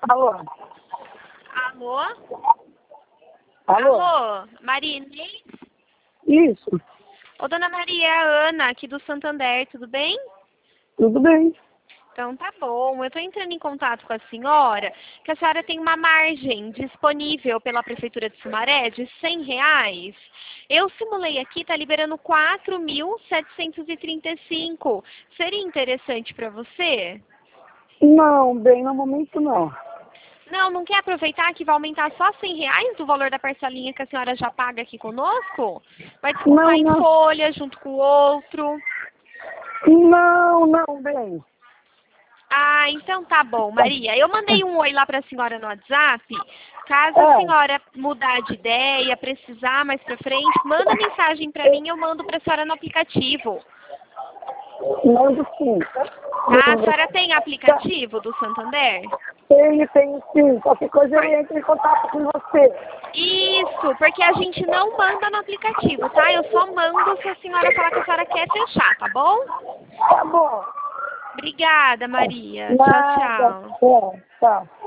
Alô? Alô? Alô? Alô? Maria Inês? Isso, Ô, dona Maria, é a Ana, aqui do Santander, tudo bem? tudo bem. Então tá bom, eu tô entrando em contato com a senhora, que a senhora tem uma margem disponível pela Prefeitura de Sumaré de R$ 100. Eu simulei aqui, tá liberando 4.735. Seria interessante para você? Não, bem, no momento não. Não, não quer aproveitar que vai aumentar só R$ 100 do valor da parcelinha que a senhora já paga aqui conosco? Vai descontar Não, em não. folha junto com o outro. Não, bem. Ah, então tá bom, Maria. Eu mandei um oi lá para a senhora no WhatsApp. Caso a É, senhora mudar de ideia, precisar mais para frente, manda mensagem para mim, eu mando para a senhora no aplicativo. mando sim. Tá? A senhora tem aplicativo do Santander? Tenho sim. Qualquer coisa eu entro em contato com você. Isso, porque a gente não manda no aplicativo, tá? Eu só mando se a senhora falar que a senhora quer fechar, tá bom? Tá bom. Obrigada, Maria. Tchau, Nada. tchau. Tchau.